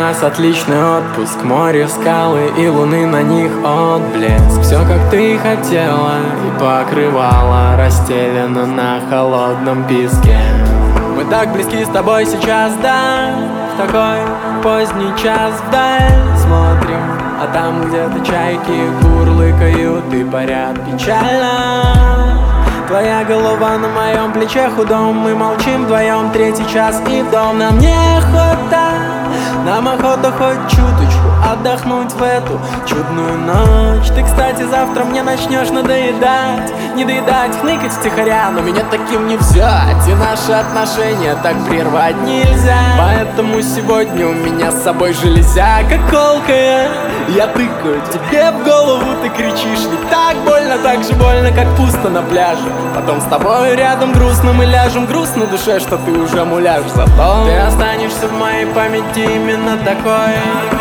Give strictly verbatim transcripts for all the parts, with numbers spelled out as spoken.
нас отличный отпуск, море, скалы и луны, на них отблеск. Все как ты хотела, и покрывало расстелено на холодном песке. Мы так близки с тобой сейчас, да, в такой поздний час вдаль смотрим, а там где-то чайки курлыкают и парят печально. Твоя голова на моем плече худом, мы молчим вдвоем, третий час и в дом. Нам неохота, нам охота хоть чуточку отдохнуть в эту чудную ночь. Ты, кстати, завтра мне начнешь надоедать, не доедать, хныкать втихаря, но меня таким не взять, и наши отношения так прервать нельзя. Поэтому сегодня у меня с собой железяка колкая, я тыкаю тебе в голову, ты кричишь, ведь так больно, так же больно, как пусто на пляже. Потом с тобой рядом грустно мы ляжем, грустно душе, что ты уже муляж. Зато ты останешься в моей памяти именно такой,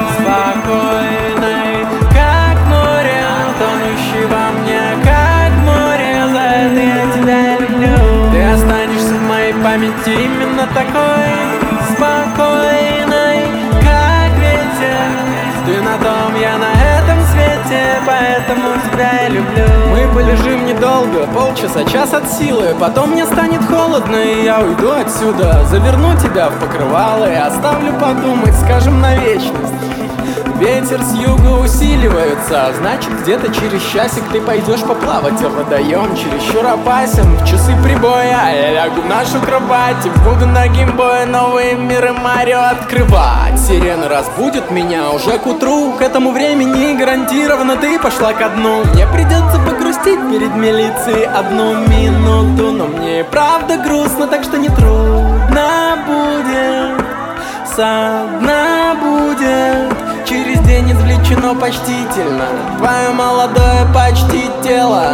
спокойной, как море, тонущий во мне, как море. За это я тебя люблю. Ты останешься в моей памяти именно такой, спокойной, как ветер. Ты на том, я на этом свете, поэтому тебя я люблю. Мы полежим недолго, полчаса, час от силы. Потом мне станет холодно, и я уйду отсюда. Заверну тебя в покрывало и оставлю подумать, скажем, на вечность. Ветер с юга усиливается, значит, где-то через часик ты пойдешь поплавать, а водоем чересчур опасен. В часы прибоя я лягу в нашу кровать и буду на геймбое новые миры Марио открывать. Сирена разбудит меня уже к утру, к этому времени гарантированно ты пошла ко дну. Мне придется погрустить перед милицией одну минуту, но мне и правда грустно, так что не трудно будет, со дна будет. Через день извлечено почтительно твое молодое почти тело.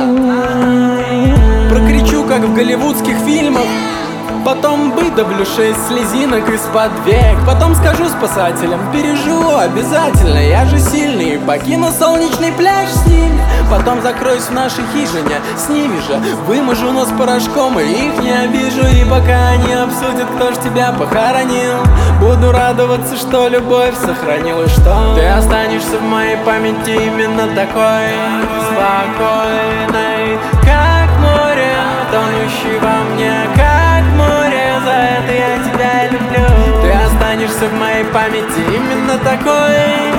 Прокричу, как в голливудских фильмах, потом выдавлю шесть слезинок из-под век. Потом скажу спасателям, переживу обязательно, я же сильный, покину солнечный пляж с ними. Потом закроюсь в нашей хижине, с ними же выможу нос порошком и их не обижу. И пока они обсудят, кто ж тебя похоронил, буду радоваться, что любовь сохранила, что ты останешься в моей памяти именно такой, спокойной, как море, тонущий во мне, как море. За это я тебя люблю. Ты останешься в моей памяти именно такой,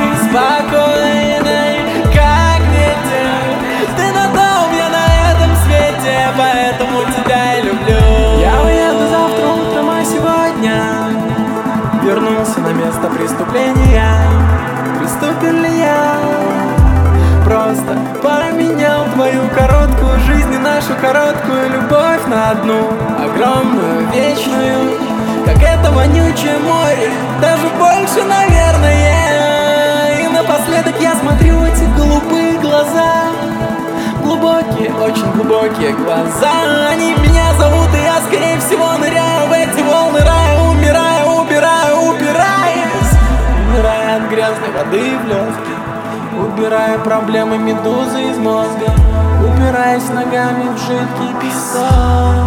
спокойной, как ветер. Ты на том, я на этом свете, поэтому тебя я люблю. Я уеду завтра утром, а сегодня вернулся на место преступления. Приступил ли я? Просто поменял твою короткую жизнь и нашу короткую любовь на одну огромную, вечную, как это вонючее море, даже больше, наверное. И напоследок я смотрю в эти голубые глаза, глубокие, очень глубокие глаза. Они меня зовут, и я, скорее всего, ныряю в эти волны рая, умираю, убираю, упираясь, умирая от грязной воды в легких, убирая проблемы медузы из мозга, упираясь ногами в жидкий песок.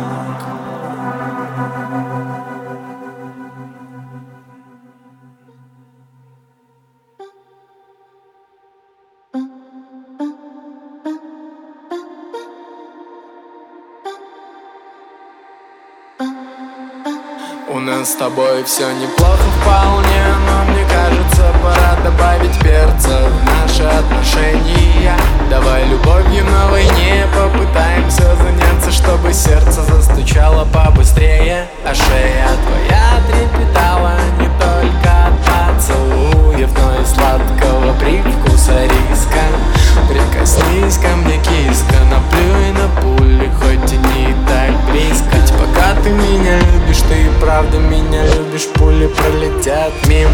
У нас с тобой все неплохо вполне, но мне кажется, пора добавить перца в наши отношения. Давай любовью на войне попытаемся заняться, чтобы сердце застучало побыстрее, а шея твоя трепетала не только от поцелуев, но и сладкого привкуса риска. Прикоснись ко мне, киска, наплюй на пули, хоть и не так близко. Ведь пока ты меня любишь, ты и правда меня любишь, пули пролетят мимо.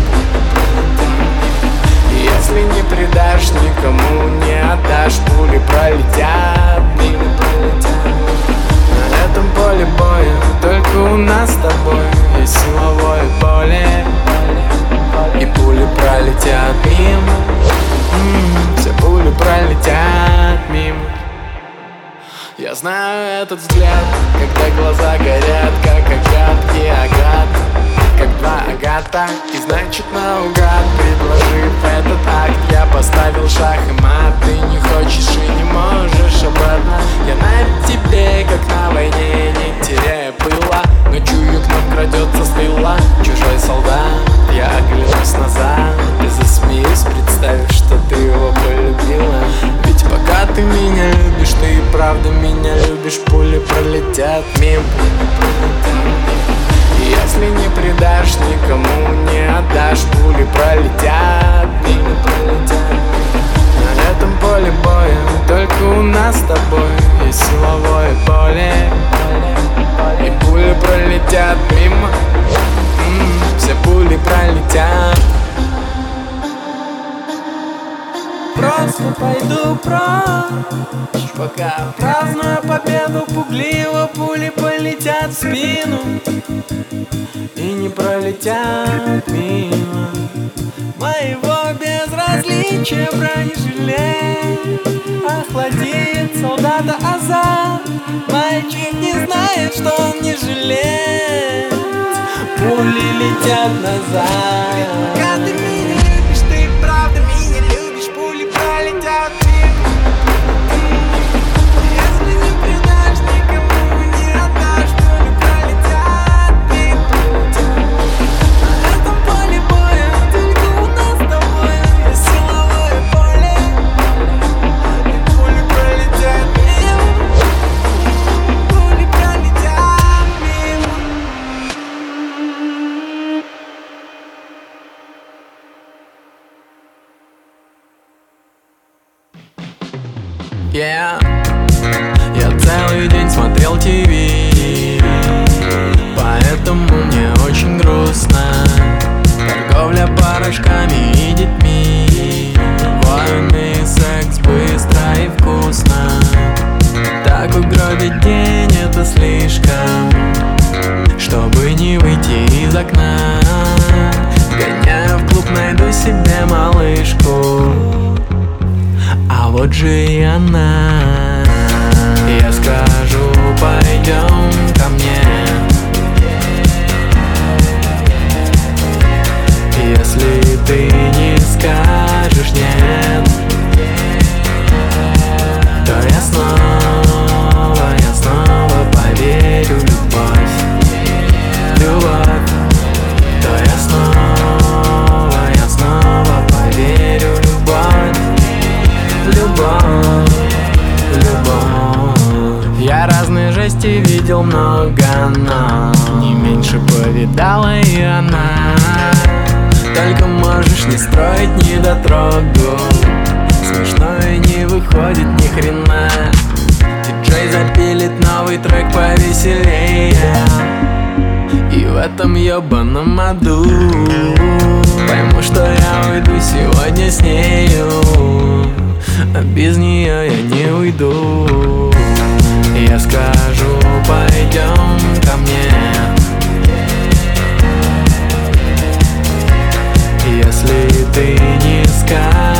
Если не предашь, никому не отдашь, пули пролетят мимо. На этом поле боя только у нас с тобой есть силовое поле, и пули пролетят мимо. М-м, все пули пролетят мимо. Я знаю этот взгляд, когда глаза горят, как агат и агат, как два агата. отката. И значит наугад, предложив этот акт, я поставил шах и мат. Ты не хочешь и не можешь обратно. Я на тебе, как на войне, не теряя пыла, но чую, к нам крадется с тыла чужой солдат. Я оглянусь назад и засмеюсь, представив, что ты его полюбила. Ведь пока ты меня любишь, ты и правда меня любишь. Пули пролетят мимо. И если не предашь, никому не отдашь. Пули пролетят мимо, пролетят. На этом поле боя только у нас с тобой есть силовое поле. И пули пролетят мимо. М-м, все пули пролетят. Просто пойду прочь, пока праздную победу пугливо. Пули полетят в спину и не пролетят мимо моего безразличия. Бронежилет охладит солдата азарт. Мальчик не знает, что он не жилец. Пули летят назад. Пока ты меня любишь, ты правда меня любишь. Пули пролетят мимо. Если не предашь, никому не отдашь. Пули пролетят мимо. На этом поле боя только у нас с тобой есть силовое поле. И пули пролетят мимо. Пули пролетят мимо. Yeah. Я целый день смотрел ТВ, поэтому мне очень грустно. Торговля порошками и детьми, войны, секс быстро и вкусно. Так угробить день это слишком, чтобы не выйти из окна. Гоняю в клуб, найду себе малышку, а вот же и она. Я скажу, пойдем ко мне. Если ты не скажешь нет, то я снова, я снова поверю в любовь. Любовь. То я снова, я снова поверю в любовь. Любовь, любовь. Я разные жести видел много, но не меньше повидала и она. Только можешь не строить недотрогу, смешно и не выходит ни хрена. Диджей запилит новый трек повеселее, и в этом ёбаном аду пойму, что я уйду сегодня с нею, а без нее я не уйду. Я скажу, пойдем ко мне. Если ты не скажешь